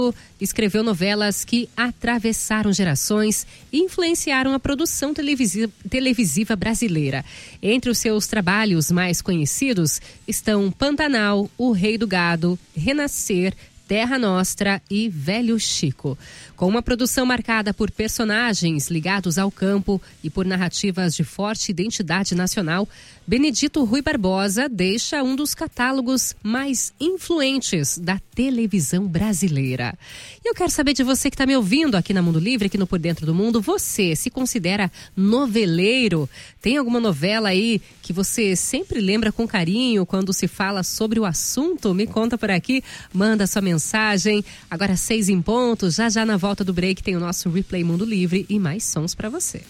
Escreveu novelas que atravessaram gerações e influenciaram a produção televisiva brasileira. Entre os seus trabalhos mais conhecidos estão Pantanal, O Rei do Gado, Renascer, Terra Nostra e Velho Chico. Com uma produção marcada por personagens ligados ao campo e por narrativas de forte identidade nacional, Benedito Rui Barbosa deixa um dos catálogos mais influentes da televisão brasileira. E eu quero saber de você que está me ouvindo aqui na Mundo Livre, aqui no Por Dentro do Mundo. Você se considera noveleiro? Tem alguma novela aí que você sempre lembra com carinho quando se fala sobre o assunto? Me conta por aqui, manda sua mensagem. Agora 6 em ponto, já na volta do break tem o nosso Replay Mundo Livre e mais sons para você.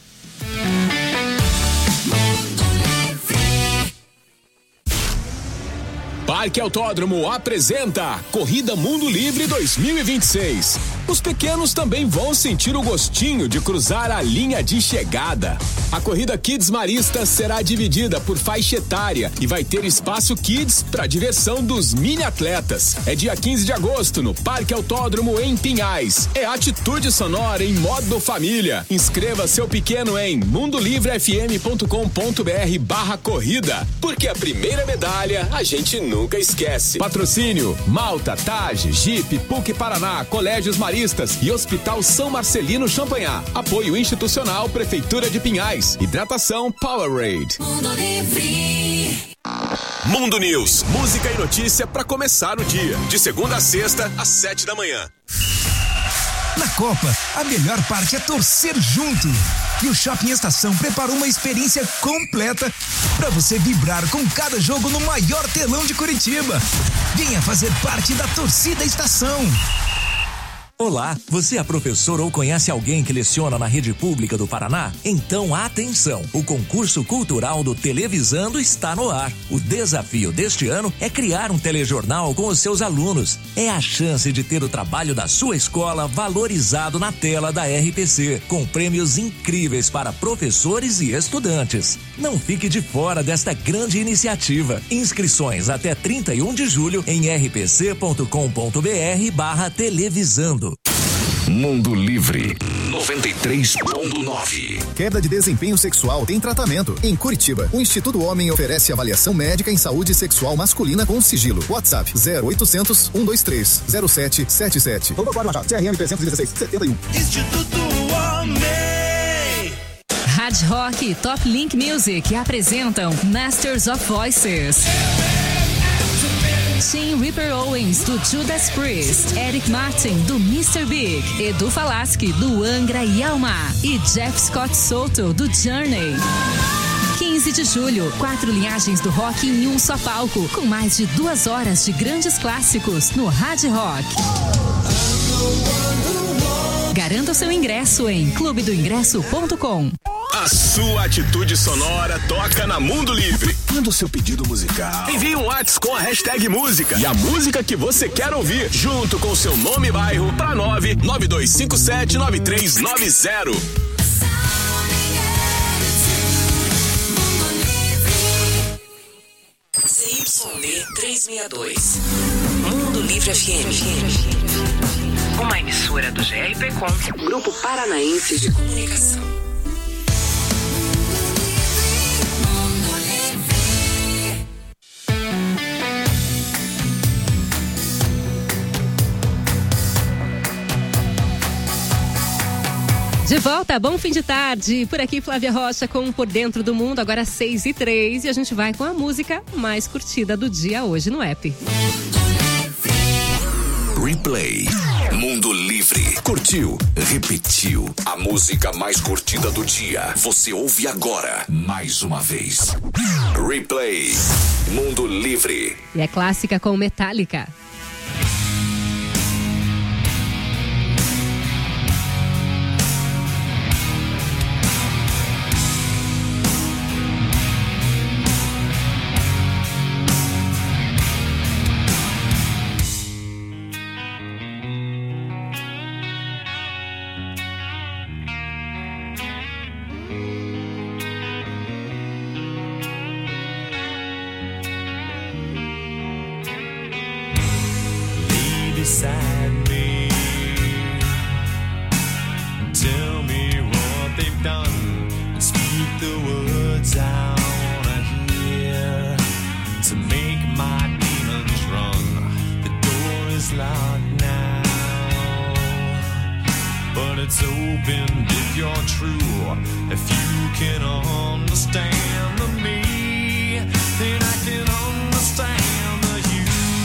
Parque Autódromo apresenta Corrida Mundo Livre 2026. Os pequenos também vão sentir o gostinho de cruzar a linha de chegada. A corrida Kids Marista será dividida por faixa etária e vai ter espaço Kids para diversão dos mini atletas. É dia 15 de agosto no Parque Autódromo em Pinhais. É atitude sonora em modo família. Inscreva seu pequeno em mundolivrefm.com.br/corrida, porque a primeira medalha a gente nunca esquece. Patrocínio: Malta, Tage, Jeep, PUC Paraná, Colégios Maristas e Hospital São Marcelino Champagnat. Apoio institucional Prefeitura de Pinhais. Hidratação Powerade. Mundo Livre. Mundo News, música e notícia para começar o dia. De segunda a sexta, às 7 da manhã. Na Copa, a melhor parte é torcer junto. E o Shopping Estação preparou uma experiência completa para você vibrar com cada jogo no maior telão de Curitiba. Venha fazer parte da torcida Estação. Olá, você é professor ou conhece alguém que leciona na rede pública do Paraná? Então atenção, o concurso cultural do Televisando está no ar. O desafio deste ano é criar um telejornal com os seus alunos. É a chance de ter o trabalho da sua escola valorizado na tela da RPC, com prêmios incríveis para professores e estudantes. Não fique de fora desta grande iniciativa. Inscrições até 31 de julho em rpc.com.br/televisando. Mundo Livre 93.9. Queda de desempenho sexual tem tratamento. Em Curitiba, o Instituto Homem oferece avaliação médica em saúde sexual masculina com sigilo. WhatsApp 0800 123 0777. Doutor Cláudio Machado, CRM 316 71. Instituto Homem. Hard Rock, Top Link Music apresentam Masters of Voices. Tim Ripper Owens, do Judas Priest, Eric Martin, do Mr. Big, Edu Falaschi, do Angra e Alma e Jeff Scott Soto, do Journey. 15 de julho, 4 linhagens do rock em um só palco, com mais de 2 horas de grandes clássicos no Hard Rock. Garanta o seu ingresso em clubedoingresso.com. A sua atitude sonora toca na Mundo Livre. Manda o seu pedido musical. Envie um WhatsApp com a hashtag música e a música que você quer ouvir, junto com seu nome e bairro, para 992579390. CYD 362. Mundo Livre FM. Uma emissora do GRPcom, Grupo Paranaense de Comunicação. De volta, bom fim de tarde. Por aqui, Flávia Rocha com Por Dentro do Mundo, agora 6h03. E a gente vai com a música mais curtida do dia hoje no app. Replay. Mundo Livre. Curtiu? Repetiu. A música mais curtida do dia. Você ouve agora, mais uma vez. Replay. Mundo Livre. E é clássica com Metallica. it's open if you're true. If you can understand the me, then I can understand the you.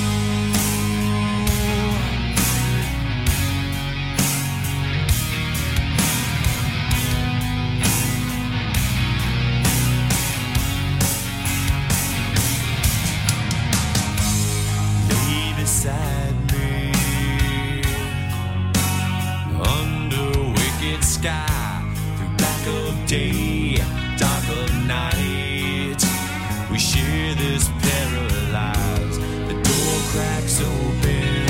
Lay beside me under wicked sky, through black of day, dark of night. We share this paralyzed. The door cracks open,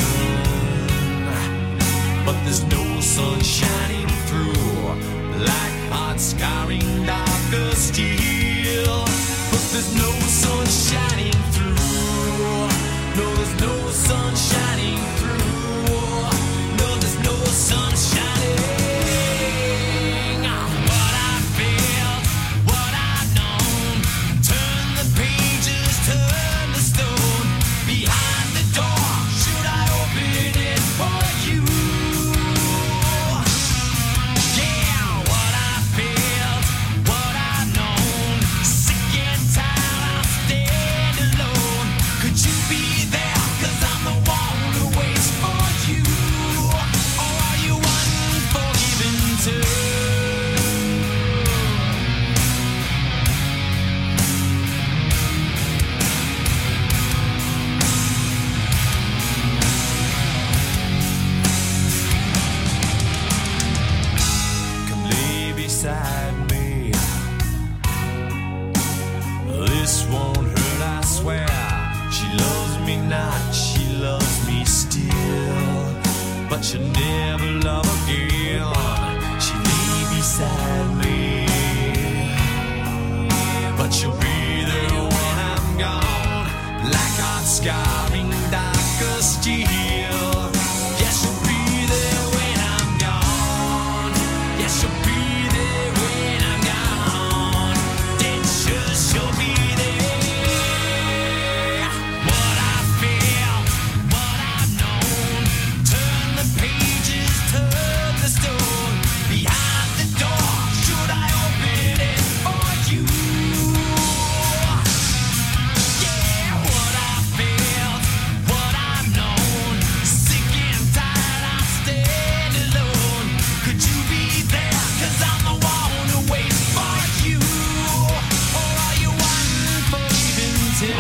but there's no sun shining through, like hot scarring dark of steel. But there's no sun shining through. No, there's no sun shining through. No, there's no sun shining. What I felt, what I've known. Turn the pages, turn the stone. Behind the door, should I open it for you? Yeah, what I felt, what I've known. Sick and tired, I'll stand alone. Could you be there? 'Cause I'm the one who waits for you. Or are you unforgiven too? Come lay beside me. This won't hurt, I swear. She loves me not, she loves me still. But she'll never love again. She lay beside me, but she'll be there when I'm gone, like hot scarring dark of steel. Yeah, she'll be there when I'm gone. Yeah, she'll be there when I'm gone. Then she'll be there. What I feel, what I've known. Turn the pages, turn the stone. Behind the door, should I open it for you? Yeah, what I felt, what I've known. Sick and tired, I stand alone. Could you be there? 'Cause I'm the one who waits for you. Or are you unforgiven too?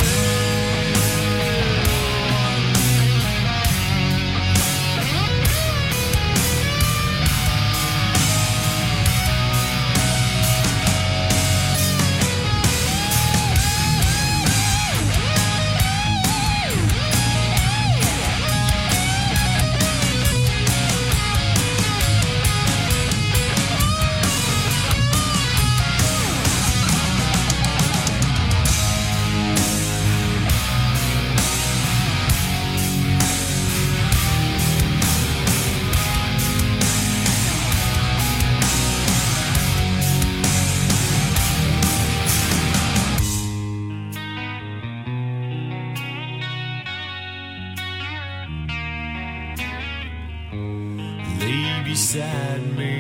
Lay beside me.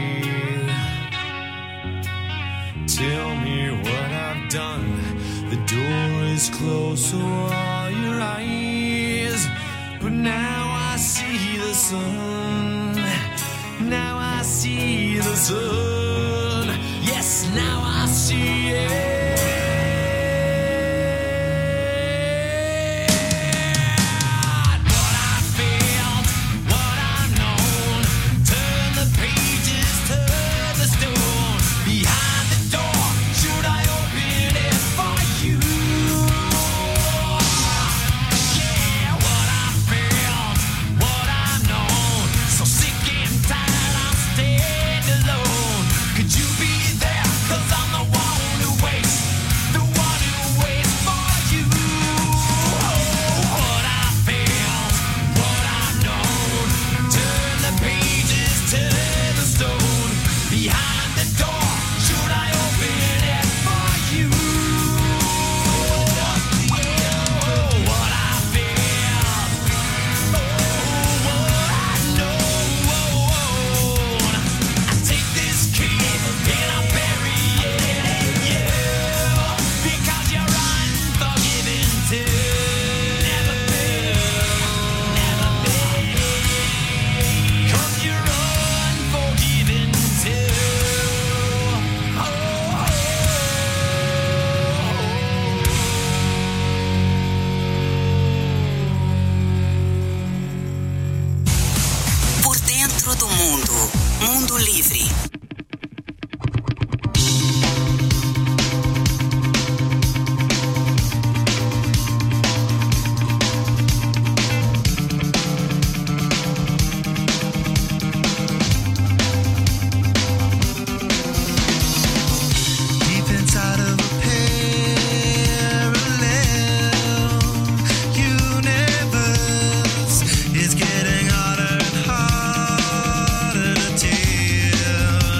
Tell me what I've done. The door is closed, so are your eyes. But now I see the sun. Now I see the sun. Yes, now I see it. What I felt, what I've known. Turn the pages, turn the stone. Behind the door, should I open it for you? Yeah, what I felt, what I've known. So sick and tired, I'll stand alone. centro do mundo. Mundo Livre. It's getting harder and harder to tell.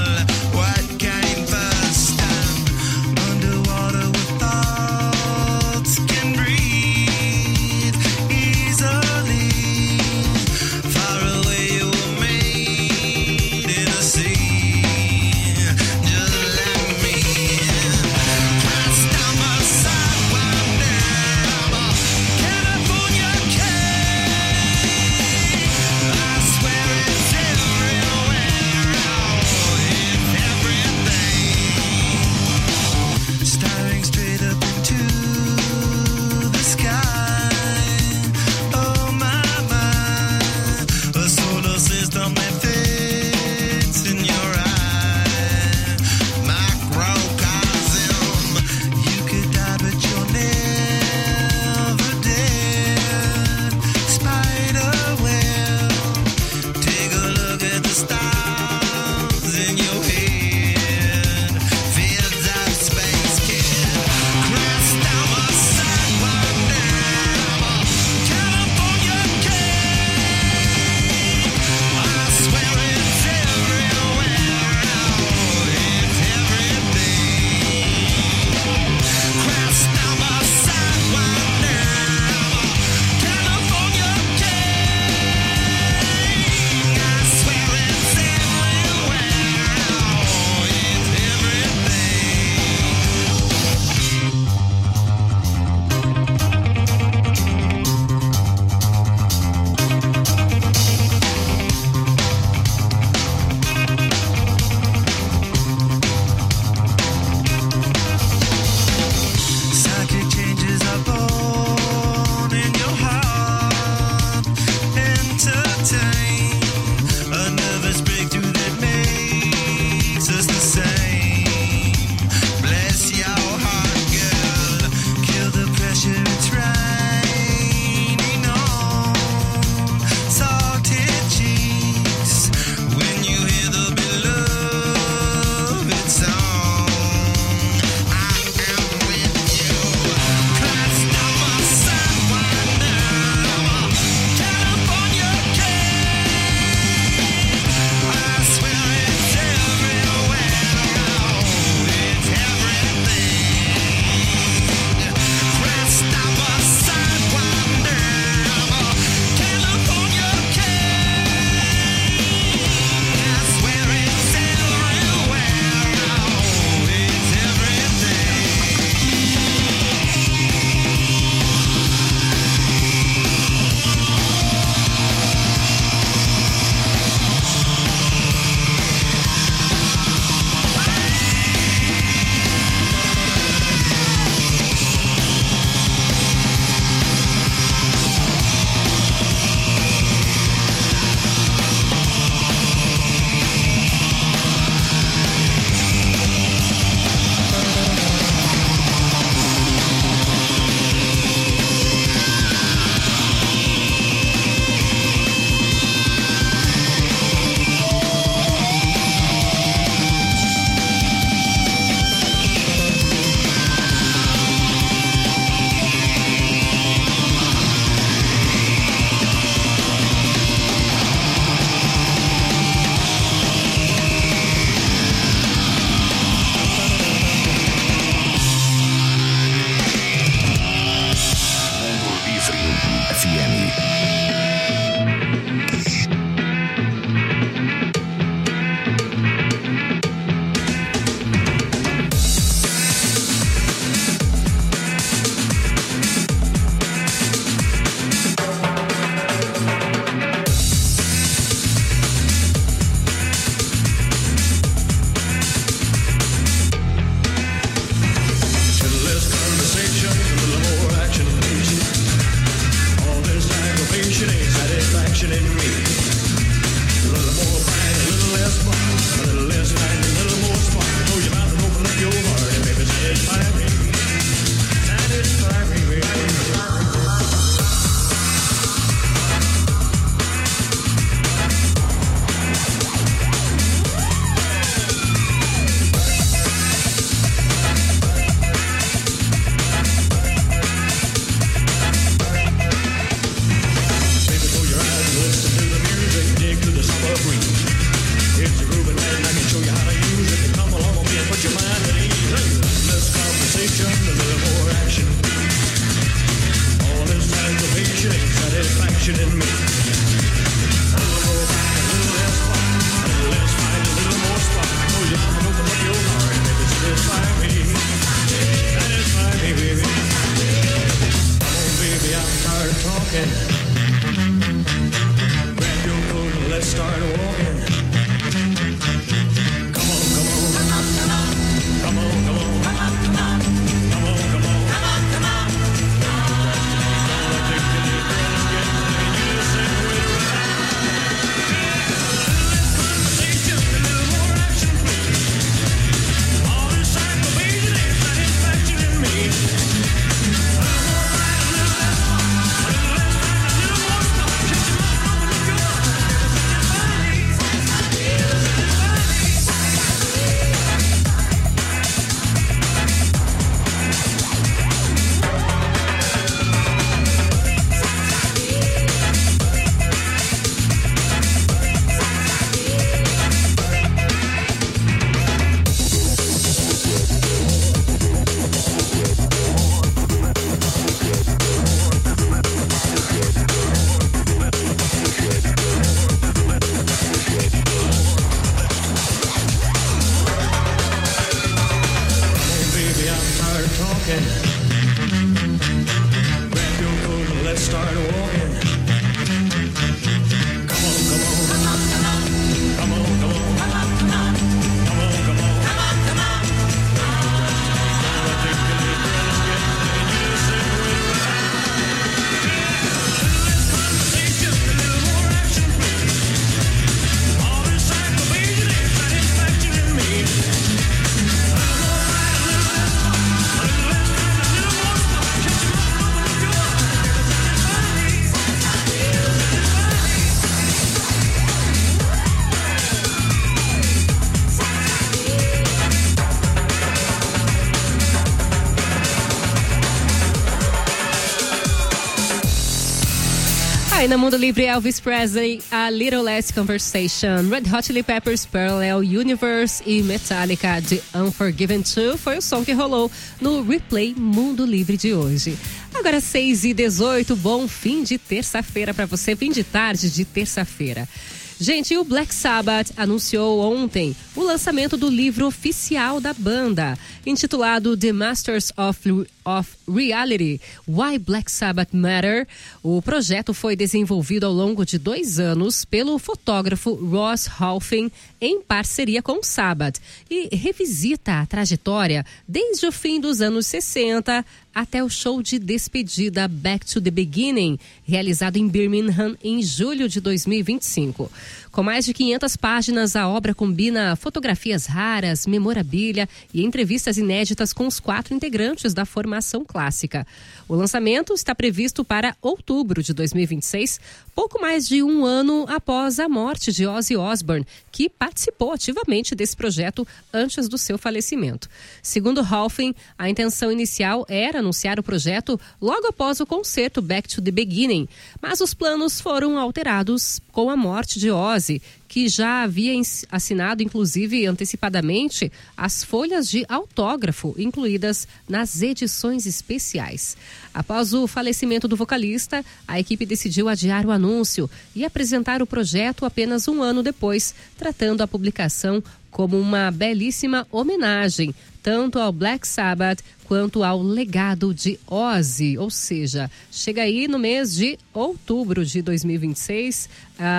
Aí no Mundo Livre, Elvis Presley, A Little Less Conversation, Red Hot Chili Peppers, Parallel Universe e Metallica, The Unforgiven 2 foi o som que rolou no Replay Mundo Livre de hoje. Agora 6h18, bom fim de terça-feira para você, fim de tarde de terça-feira. Gente, o Black Sabbath anunciou ontem o lançamento do livro oficial da banda, intitulado The Masters of Reality, Why Black Sabbath Matter. O projeto foi desenvolvido ao longo de 2 anos pelo fotógrafo Ross Halfin, em parceria com o Sabbath, e revisita a trajetória desde o fim dos anos 60 até o show de despedida Back to the Beginning, realizado em Birmingham em julho de 2025. Com mais de 500 páginas, a obra combina fotografias raras, memorabilia e entrevistas inéditas com os 4 integrantes da formação clássica. O lançamento está previsto para outubro de 2026, pouco mais de 1 ano após a morte de Ozzy Osbourne, que participou ativamente desse projeto antes do seu falecimento. Segundo Halfin, a intenção inicial era anunciar o projeto logo após o concerto Back to the Beginning, mas os planos foram alterados com a morte de Ozzy, que já havia assinado, inclusive antecipadamente, as folhas de autógrafo incluídas nas edições especiais. Após o falecimento do vocalista, a equipe decidiu adiar o anúncio e apresentar o projeto apenas 1 ano depois, tratando a publicação como uma belíssima homenagem tanto ao Black Sabbath quanto ao legado de Ozzy, ou seja, chega aí no mês de outubro de 2026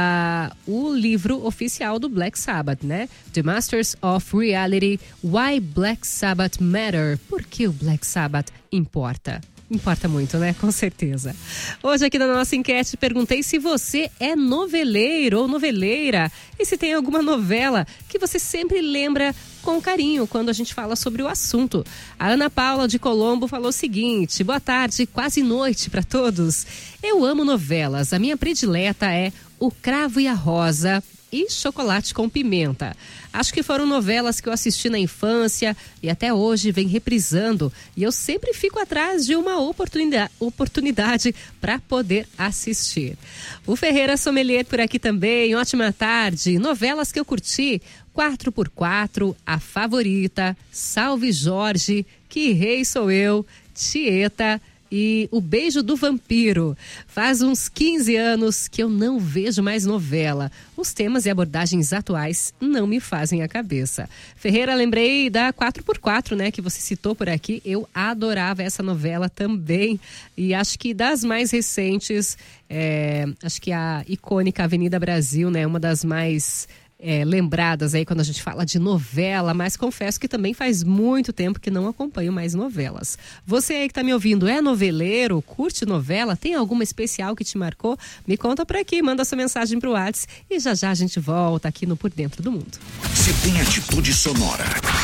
o livro oficial do Black Sabbath, né? The Masters of Reality, Why Black Sabbath Matter. Por que o Black Sabbath importa? Importa muito, né? Com certeza. Hoje aqui na nossa enquete perguntei se você é noveleiro ou noveleira e se tem alguma novela que você sempre lembra com carinho quando a gente fala sobre o assunto. A Ana Paula de Colombo falou o seguinte: boa tarde, quase noite para todos. Eu amo novelas, a minha predileta é O Cravo e a Rosa e Chocolate com Pimenta. Acho que foram novelas que eu assisti na infância e até hoje vem reprisando, e eu sempre fico atrás de uma oportunidade para poder assistir. O Ferreira Sommelier por aqui também, ótima tarde. Novelas que eu curti: 4x4, A Favorita, Salve Jorge, Que Rei Sou Eu, Tieta e O Beijo do Vampiro. Faz uns 15 anos que eu não vejo mais novela. Os temas e abordagens atuais não me fazem a cabeça. Ferreira, lembrei da 4x4, né, que você citou por aqui. Eu adorava essa novela também. E acho que das mais recentes, acho que a icônica Avenida Brasil, né, uma das mais lembradas aí quando a gente fala de novela, mas confesso que também faz muito tempo que não acompanho mais novelas. Você aí que tá me ouvindo é noveleiro, curte novela, tem alguma especial que te marcou? Me conta por aqui, manda sua mensagem pro WhatsApp e já já a gente volta aqui no Por Dentro do Mundo. Se tem atitude sonora,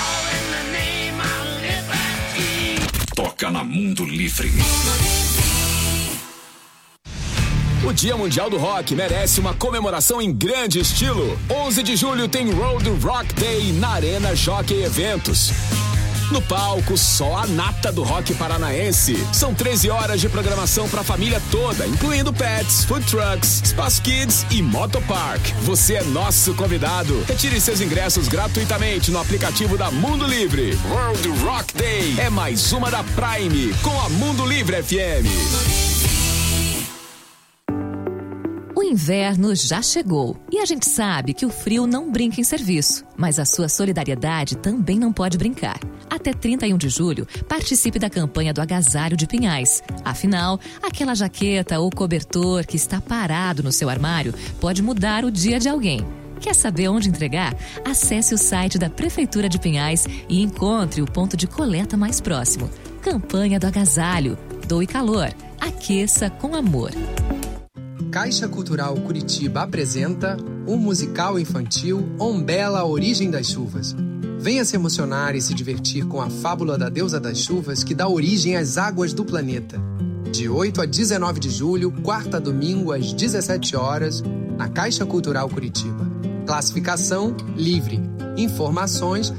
toca na Mundo Livre. O Dia Mundial do Rock merece uma comemoração em grande estilo. 11 de julho tem Road Rock Day na Arena Jockey Eventos. No palco, só a nata do rock paranaense. São 13 horas de programação para a família toda, incluindo pets, food trucks, Space Kids e Motopark. Você é nosso convidado. Retire seus ingressos gratuitamente no aplicativo da Mundo Livre. World Rock Day é mais uma da Prime com a Mundo Livre FM. O inverno já chegou e a gente sabe que o frio não brinca em serviço, mas a sua solidariedade também não pode brincar. Até 31 de julho, participe da campanha do Agasalho de Pinhais. Afinal, aquela jaqueta ou cobertor que está parado no seu armário pode mudar o dia de alguém. Quer saber onde entregar? Acesse o site da Prefeitura de Pinhais e encontre o ponto de coleta mais próximo. Campanha do Agasalho. Doe calor. Aqueça com amor. Caixa Cultural Curitiba apresenta o musical infantil Ombela, a Origem das Chuvas. Venha se emocionar e se divertir com a fábula da deusa das chuvas que dá origem às águas do planeta. De 8 a 19 de julho, quarta a domingo, às 17 horas, na Caixa Cultural Curitiba. Classificação livre. Informações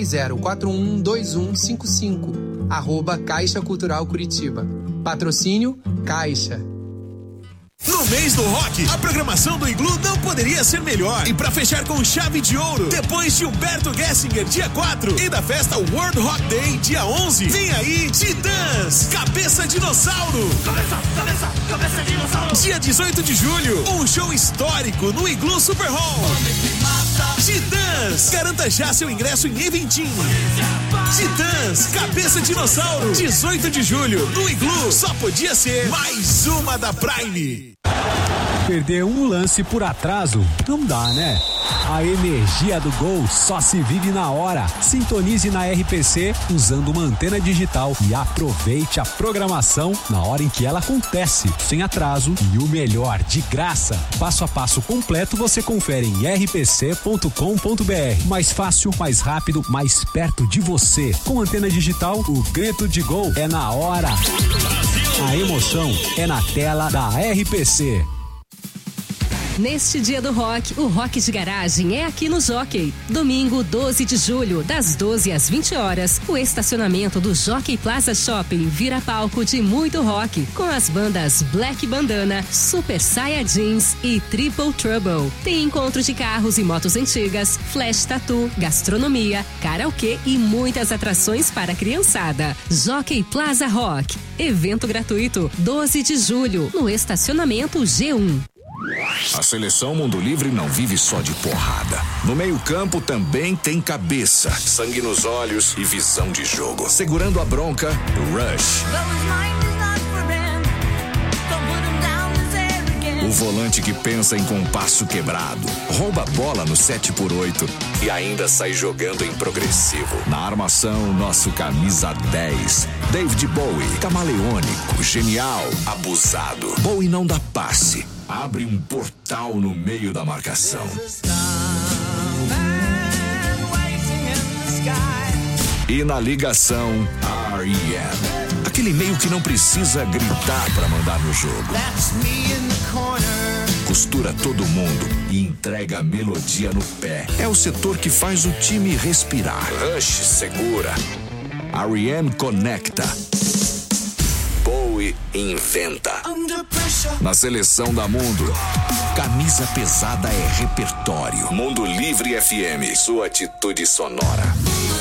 30412155, @Caixa Cultural Curitiba. Patrocínio Caixa. No mês do rock, a programação do Iglu não poderia ser melhor. E pra fechar com chave de ouro, depois de Humberto Gessinger, dia 4, e da festa World Rock Day, dia 11, vem aí Titãs, Cabeça Dinossauro. Cabeça Dinossauro. Dia 18 de julho, um show histórico no Iglu Super Hall. Titãs, garanta já seu ingresso em Eventim. Titãs, Cabeça Dinossauro, 18 de julho, no Iglu, só podia ser mais uma da Prime. Perder um lance por atraso não dá, né? A energia do gol só se vive na hora. Sintonize na RPC usando uma antena digital e aproveite a programação na hora em que ela acontece, sem atraso e o melhor, de graça. Passo a passo completo você confere em rpc.com.br. Mais fácil, mais rápido, mais perto de você. Com antena digital, o grito de gol é na hora. A emoção é na tela da RPC. Neste dia do rock, o Rock de Garagem é aqui no Jockey. Domingo, 12 de julho, das 12 às 20 horas, o estacionamento do Jockey Plaza Shopping vira palco de muito rock, com as bandas Black Bandana, Super Saia Jeans e Triple Trouble. Tem encontro de carros e motos antigas, flash tattoo, gastronomia, karaokê e muitas atrações para a criançada. Jockey Plaza Rock, evento gratuito, 12 de julho, no estacionamento G1. A seleção Mundo Livre não vive só de porrada. No meio-campo também tem cabeça, sangue nos olhos e visão de jogo. Segurando a bronca, Rush. O volante que pensa em compasso quebrado, rouba a bola no 7x8 e ainda sai jogando em progressivo. Na armação, nosso camisa 10, David Bowie, camaleônico, genial, abusado. Bowie não dá passe, abre um portal no meio da marcação. E na ligação, R.E.M., aquele meio que não precisa gritar pra mandar no jogo. Costura todo mundo e entrega a melodia no pé. É o setor que faz o time respirar. Rush segura. R.E.M. conecta. Bowie inventa. Na seleção da Mundo, camisa pesada é repertório. Mundo Livre FM, sua atitude sonora.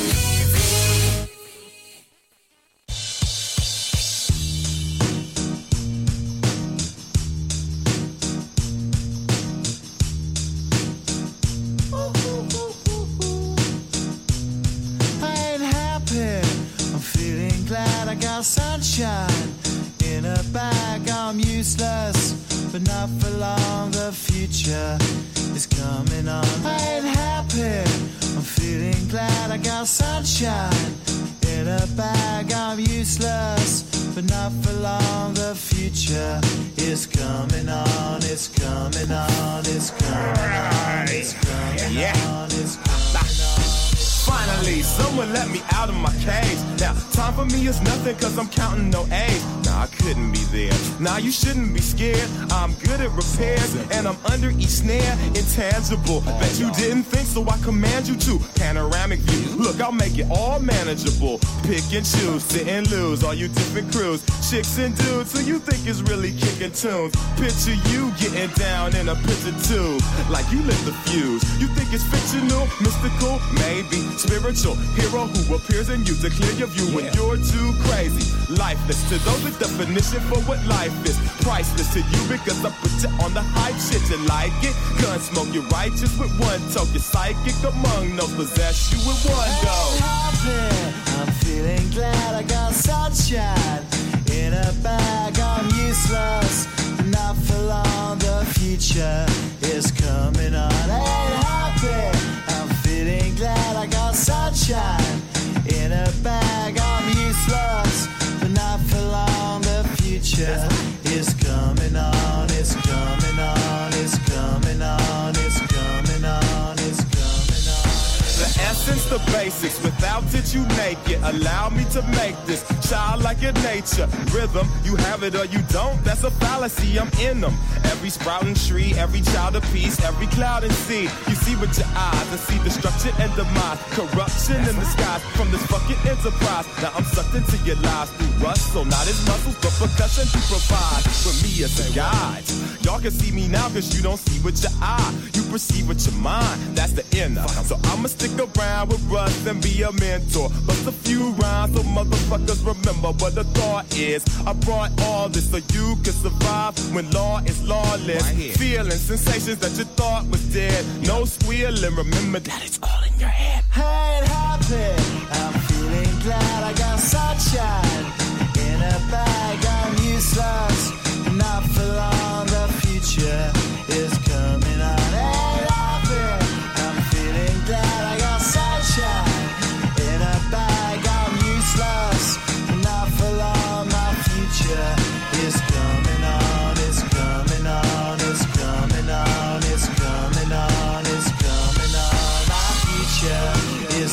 Sunshine in a bag, I'm useless, but not for long. The future is coming on. I ain't happy, I'm feeling glad. I got sunshine in a bag, I'm useless, but not for long. The future is coming on. It's coming on. It's coming on. It's coming on. It's coming on. Finally, someone let me out of my cage. Now, time for me is nothing cause I'm counting no A's. Nah, I couldn't be there. Nah, you shouldn't be scared. I'm good at repairs and I'm under each snare. Intangible. Bet you didn't think, so I command you to. Panoramic view. Look, I'll make it all manageable. Pick and choose, sit and lose. All you different crews, chicks and dudes who you think is really kicking tunes. Picture you getting down in a picture tube, like you lit the fuse. You think it's fictional, mystical, maybe spiritual hero who appears in you to clear your view when you're too crazy. Lifeless to those, the definition for what life is. Priceless to you because I put you on the hype shit. You like it? Gun smoke, you're righteous with one toe. You're psychic among those, possess you with one go. I'm feeling glad. I got sunshine in a bag. I'm useless, but not for long. The future is coming on. I ain't happy. I'm feeling glad. I got sunshine in a bag. I'm useless, but not for long. The future is coming on. It's coming on. It's coming on. It's coming on. It's coming on. The Since the basics, without it you naked. Allow me to make this child like your nature. Rhythm, you have it or you don't, that's a fallacy, I'm in them. Every sprouting tree, every child of peace, every cloud and sea. You see with your eyes and see destruction and demise. Corruption in the skies from this fucking enterprise. Now I'm sucked into your lives through rust, so not as muscles, but percussion to provide for me as a guide. Y'all can see me now cause you don't see with your eye. You perceive with your mind, that's the inner. So I'ma stick around with Russ and be a mentor. Bust a few rhymes so motherfuckers remember what the thought is. I brought all this so you can survive when law is lawless. Feeling sensations that you thought was dead. No squealing, remember that it's all in your head. I ain't happy, I'm feeling glad I got sunshine in a bag. I'm useless, not for long, the future is coming on. Ain't happy, I'm feeling glad I got sunshine in a bag. I'm useless, not for long, my future is coming on. It's coming on, it's coming on, it's coming on, it's coming on. My future is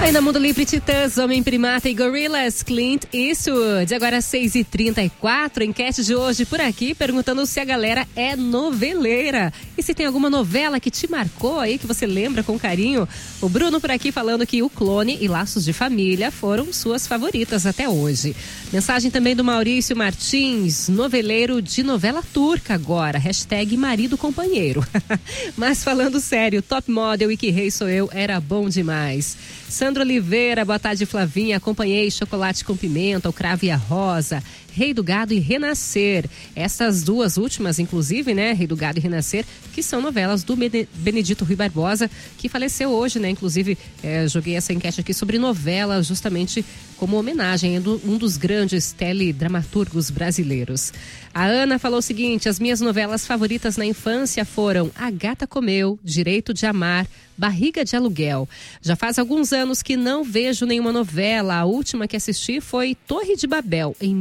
Ainda Mundo Livre, Titãs, Homem Primata e Gorillaz, Clint Eastwood. Agora 6h34, enquete de hoje por aqui, perguntando se a galera é noveleira. E se tem alguma novela que te marcou aí, que você lembra com carinho. O Bruno por aqui falando que O Clone e Laços de Família foram suas favoritas até hoje. Mensagem também do Maurício Martins, noveleiro de novela turca agora, hashtag marido companheiro. Mas falando sério, Top Model e Que Rei Sou Eu era bom demais. Sandro Oliveira, boa tarde, Flavinha. Acompanhei Chocolate com Pimenta, O Cravo e a Rosa, Rei do Gado e Renascer. Essas duas últimas, inclusive, né? Rei do Gado e Renascer, que são novelas do Benedito Rui Barbosa, que faleceu hoje, né? Inclusive, joguei essa enquete aqui sobre novela, justamente como homenagem a um dos grandes teledramaturgos brasileiros. A Ana falou o seguinte: as minhas novelas favoritas na infância foram A Gata Comeu, Direito de Amar, Barriga de Aluguel. Já faz alguns anos que não vejo nenhuma novela. A última que assisti foi Torre de Babel, em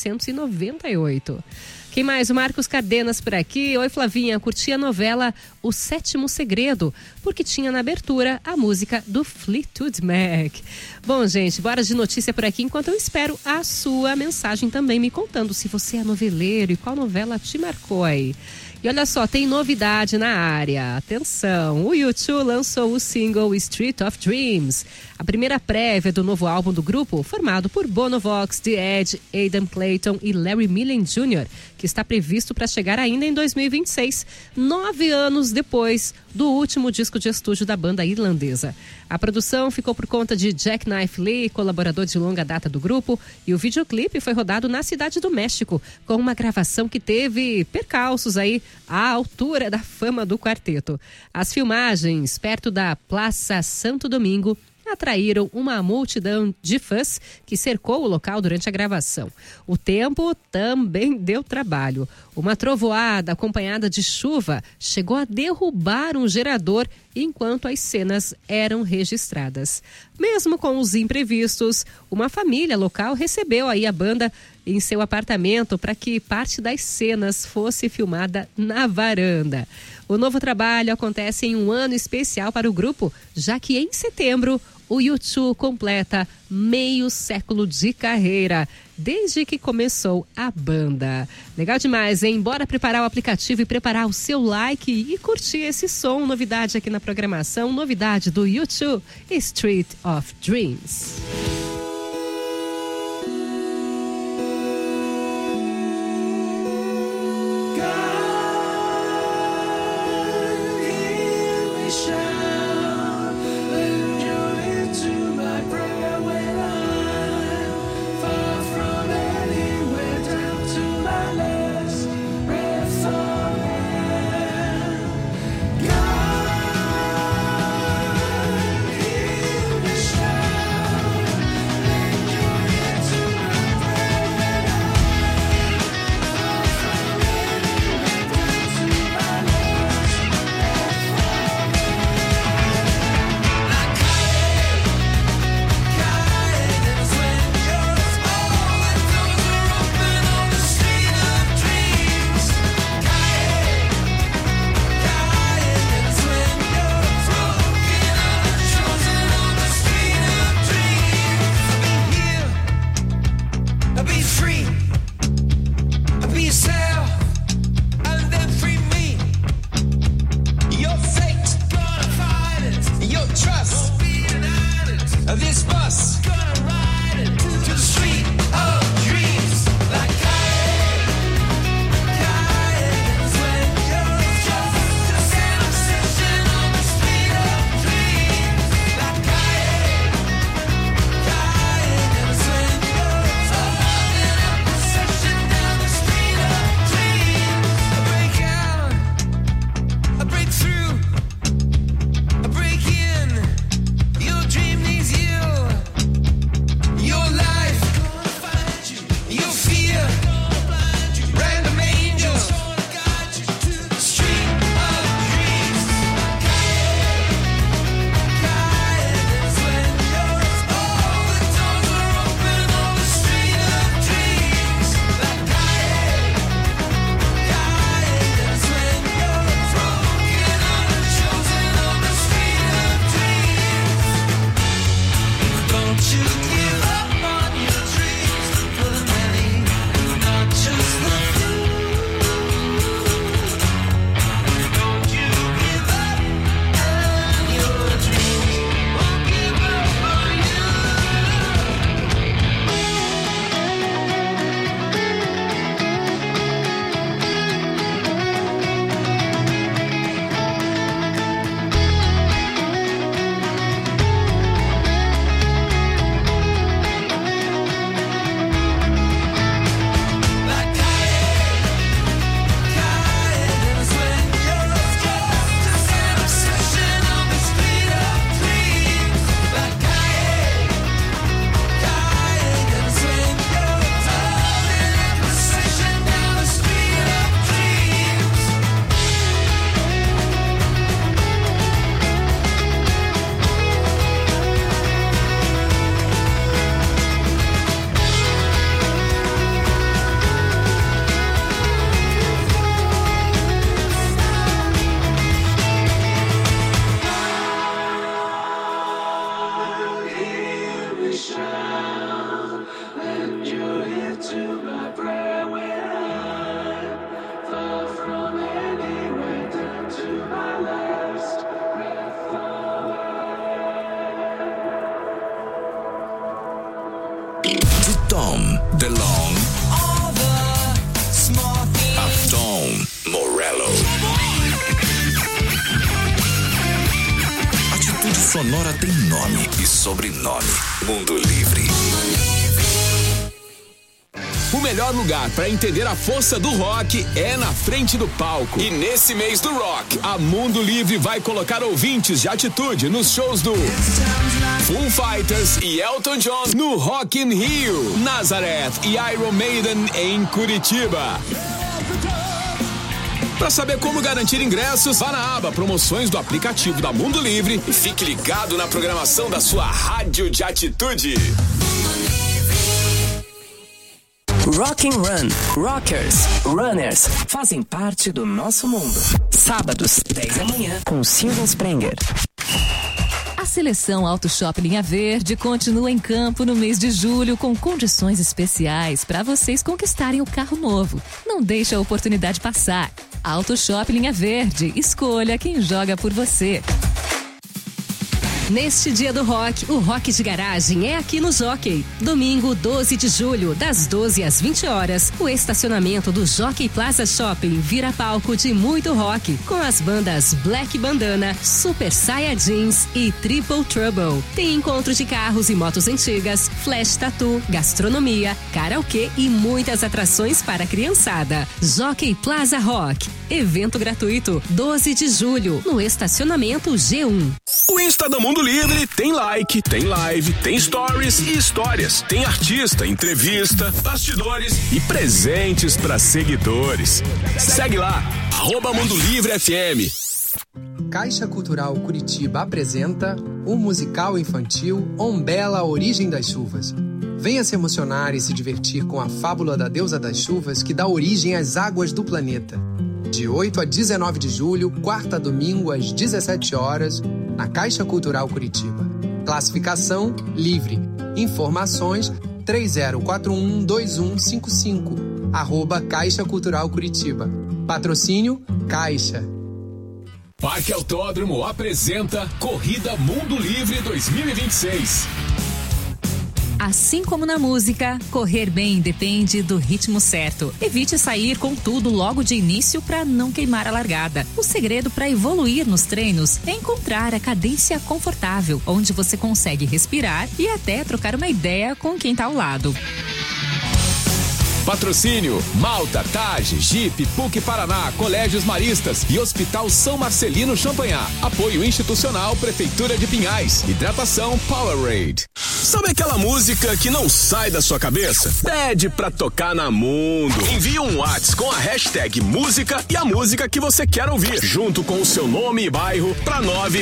1998. Quem mais? O Marcos Cardenas por aqui. Oi, Flavinha, curti a novela O Sétimo Segredo, porque tinha na abertura a música do Fleetwood Mac. Bom, gente, bora de notícia por aqui, enquanto eu espero a sua mensagem também, me contando se você é noveleiro e qual novela te marcou aí. E olha só, tem novidade na área. Atenção, o U2 lançou o single Street of Dreams, a primeira prévia do novo álbum do grupo, formado por Bono Vox, The Edge, Adam Clayton e Larry Mullen Jr., que está previsto para chegar ainda em 2026, 9 anos depois do último disco de estúdio da banda irlandesa. A produção ficou por conta de Jack Knife Lee, colaborador de longa data do grupo, e o videoclipe foi rodado na Cidade do México, com uma gravação que teve percalços aí à altura da fama do quarteto. As filmagens perto da Praça Santo Domingo atraíram uma multidão de fãs que cercou o local durante a gravação. O tempo também deu trabalho. Uma trovoada acompanhada de chuva chegou a derrubar um gerador enquanto as cenas eram registradas. Mesmo com os imprevistos, uma família local recebeu aí a banda em seu apartamento para que parte das cenas fosse filmada na varanda. O novo trabalho acontece em um ano especial para o grupo, já que em setembro o U2 completa meio século de carreira, desde que começou a banda. Legal demais, hein? Bora preparar o aplicativo e preparar o seu like e curtir esse som. Novidade aqui na programação, novidade do U2, Street of Dreams. Tom DeLonge, a Tom Morello. Atitude Sonora tem nome e sobrenome. Mundo Livre. O melhor lugar para entender a força do rock é na frente do palco. E nesse mês do rock, a Mundo Livre vai colocar ouvintes de Atitude nos shows do Foo Fighters e Elton John no Rock in Rio, Nazareth e Iron Maiden em Curitiba. Para saber como garantir ingressos, vá na aba Promoções do aplicativo da Mundo Livre e fique ligado na programação da sua rádio de Atitude. Rock and Run, Rockers, Runners fazem parte do nosso mundo. Sábados, 10 da manhã, com Silvia Sprenger. A seleção Auto Shop Linha Verde continua em campo no mês de julho com condições especiais para vocês conquistarem o carro novo. Não deixe a oportunidade passar. Auto Shop Linha Verde, escolha quem joga por você. Neste dia do rock, o Rock de Garagem é aqui no Jockey. Domingo, 12 de julho, das 12 às 20 horas, o estacionamento do Jockey Plaza Shopping vira palco de muito rock, com as bandas Black Bandana, Super Saiyajins e Triple Trouble. Tem encontro de carros e motos antigas, flash tattoo, gastronomia, karaokê e muitas atrações para a criançada. Jockey Plaza Rock. Evento gratuito, 12 de julho, no estacionamento G1. O Insta do Mundo Livre tem like, tem live, tem stories e histórias. Tem artista, entrevista, bastidores e presentes para seguidores. Segue lá, @Mundo Livre FM. Caixa Cultural Curitiba apresenta o musical infantil Ombela, a Origem das Chuvas. Venha se emocionar e se divertir com a fábula da deusa das chuvas que dá origem às águas do planeta. De 8 a 19 de julho, quarta a domingo, às 17 horas, na Caixa Cultural Curitiba. Classificação livre. Informações 30412155, @Caixa Cultural Curitiba. Patrocínio Caixa. Parque Autódromo apresenta Corrida Mundo Livre 2026. Assim como na música, correr bem depende do ritmo certo. Evite sair com tudo logo de início para não queimar a largada. O segredo para evoluir nos treinos é encontrar a cadência confortável, onde você consegue respirar e até trocar uma ideia com quem está ao lado. Patrocínio Malta, Taj, Jeep, PUC Paraná, Colégios Maristas e Hospital São Marcelino Champagnat. Apoio institucional Prefeitura de Pinhais. Hidratação Powerade. Sabe aquela música que não sai da sua cabeça? Pede pra tocar na Mundo. Envie um WhatsApp com a hashtag música e a música que você quer ouvir, junto com o seu nome e bairro, pra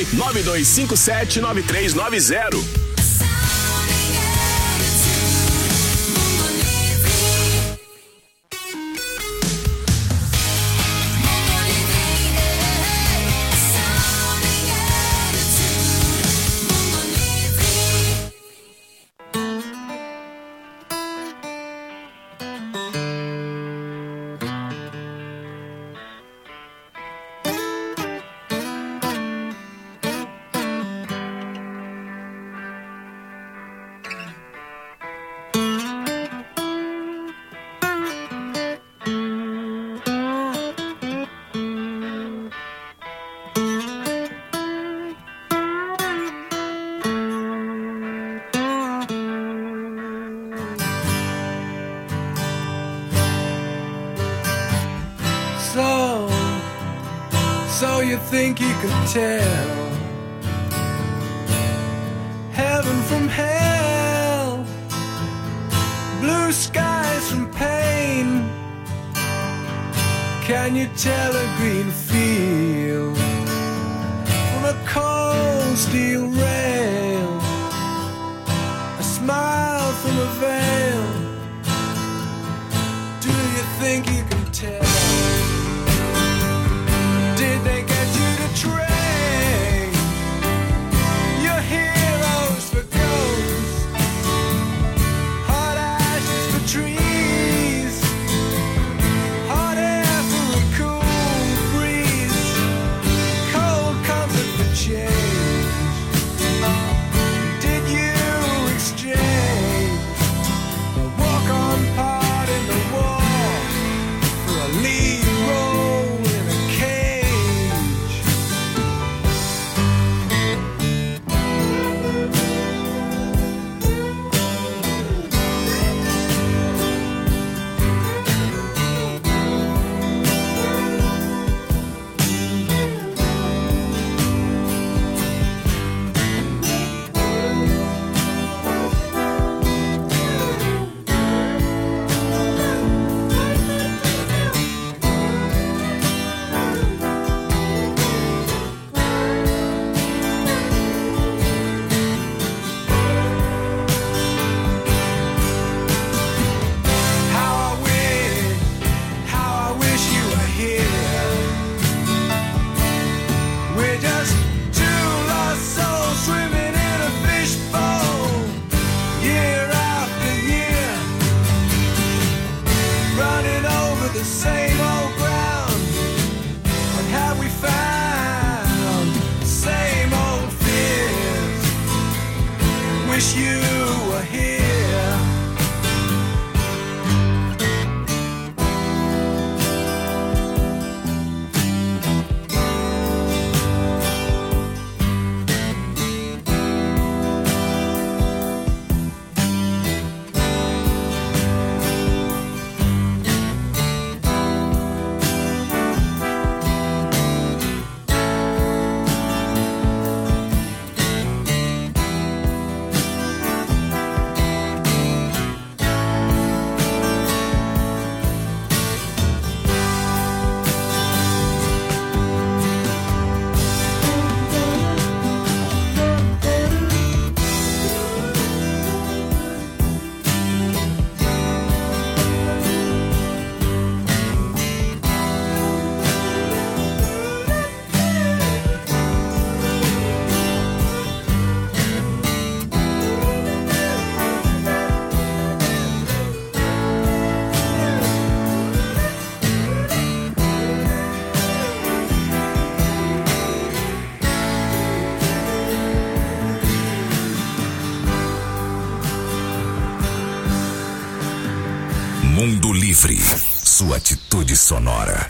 992579390. So you think you can tell heaven from hell, blue skies from pain? Can you tell a green field from a cold steel rail, a smile from a veil? Do you think you can tell? Did they get you to trade your heroes for ghosts, hot ashes for trees, hot air for a cool breeze, cold comfort for change? just two lost souls swimming in a fishbowl, year after year, running over the same old ground. What have we found? Same old fears. Wish you were here. Mundo Livre, sua atitude sonora.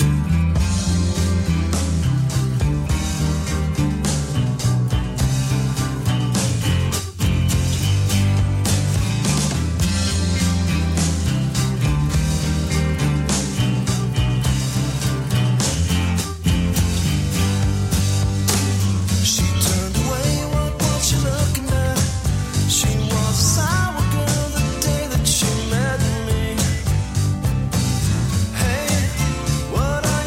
What I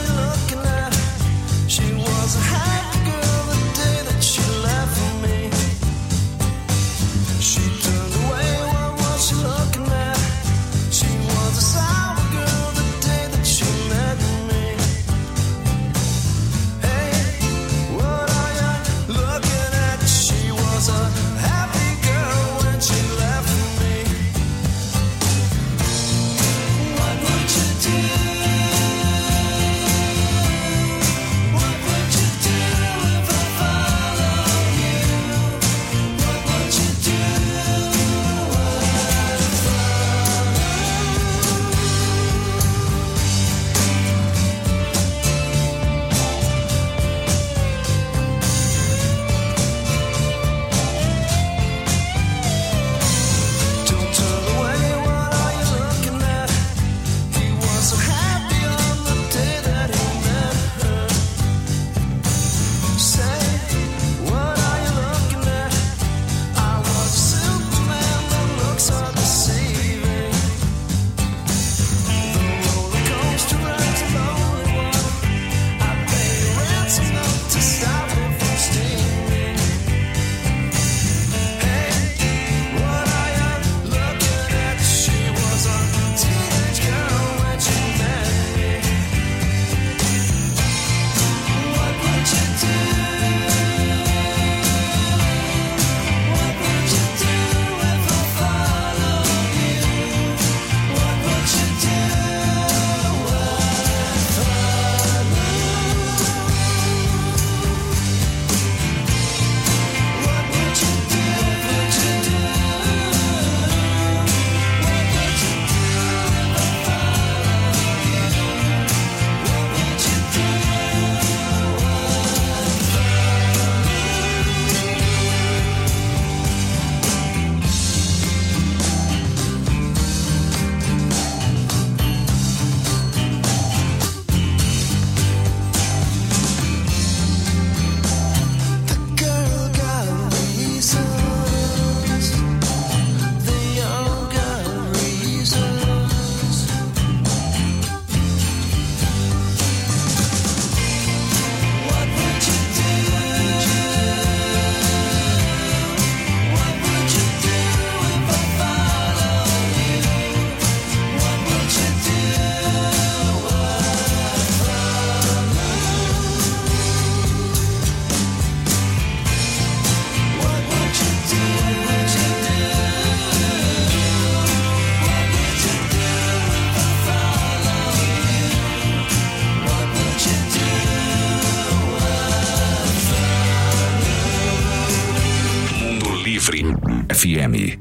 Livre FM.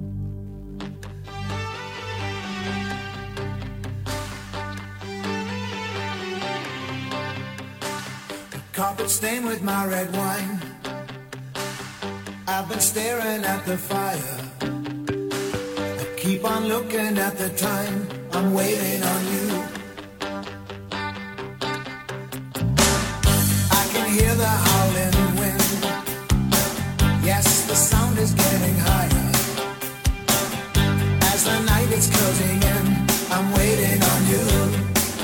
Carpet stained with my red wine. I've been staring at the fire. I keep on looking at the time. I'm waiting on you. I can hear the howling wind. Yes, the sound is getting higher. As the night is closing in, I'm waiting on you.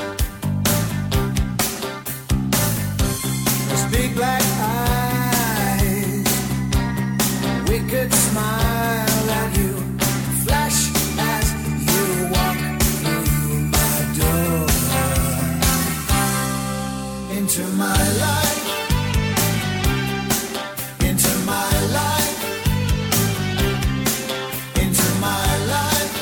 Big black eyes, wicked smile at you, flash as you walk through my door. Into my life, into my life, into my life.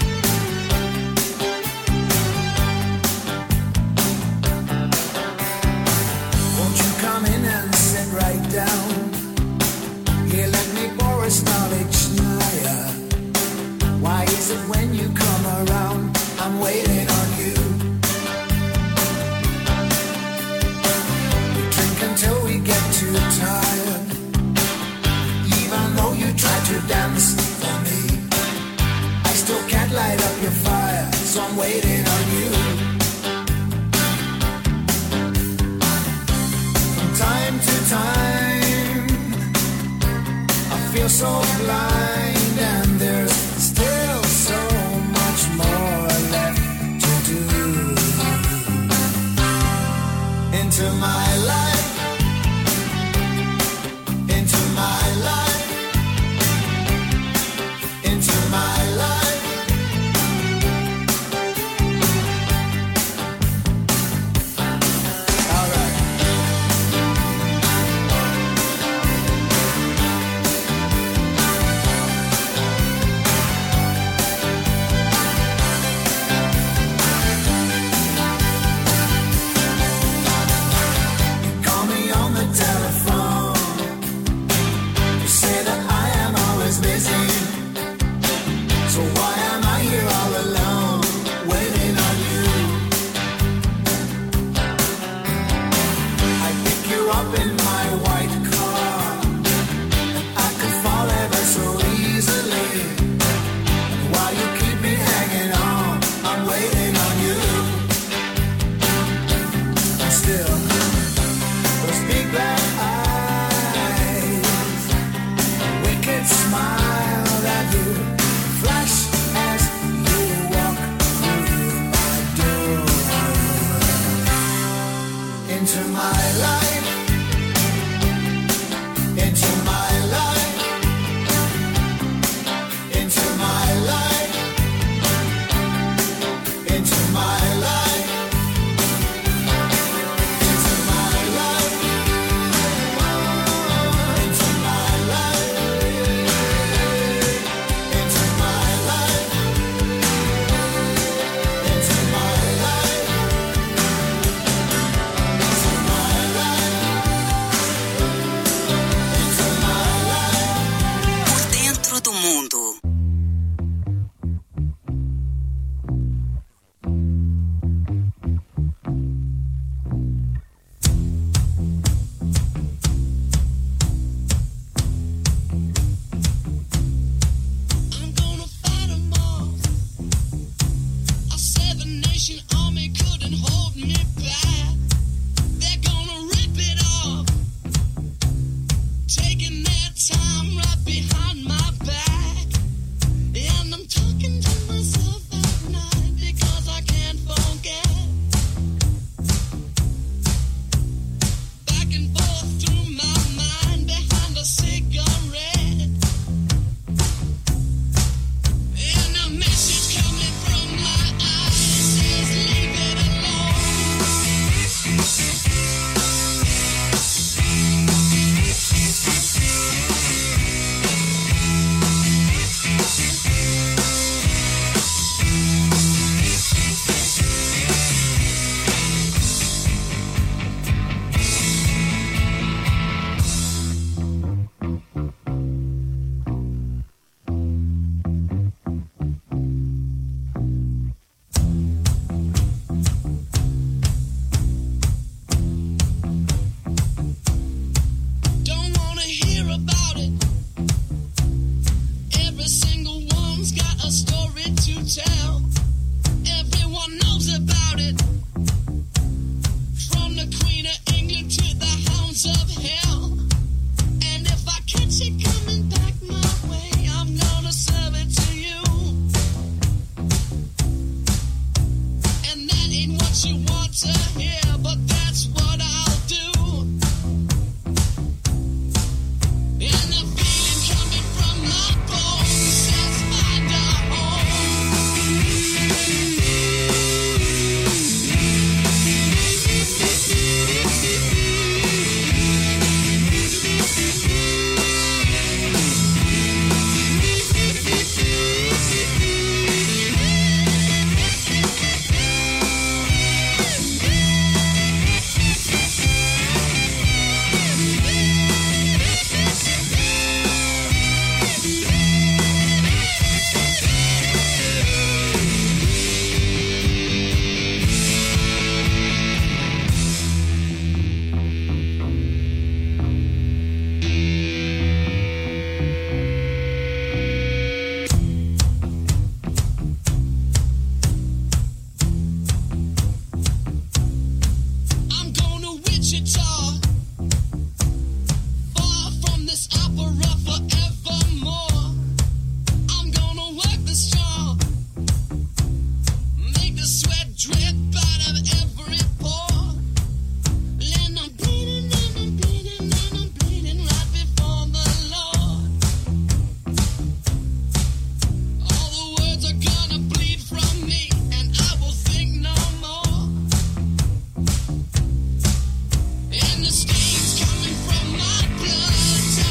Won't you come in and sit right down? Here, let me pour a Stalichnaya. Why is it when you come around, I'm waiting on you? We drink until we get too tired. Even though you try to dance for me, I still can't light up your fire, so I'm waiting on you. Time to time, I feel so blind, and there's still so much more left to do. Into my life, into my life, into my life. Taking their time right behind my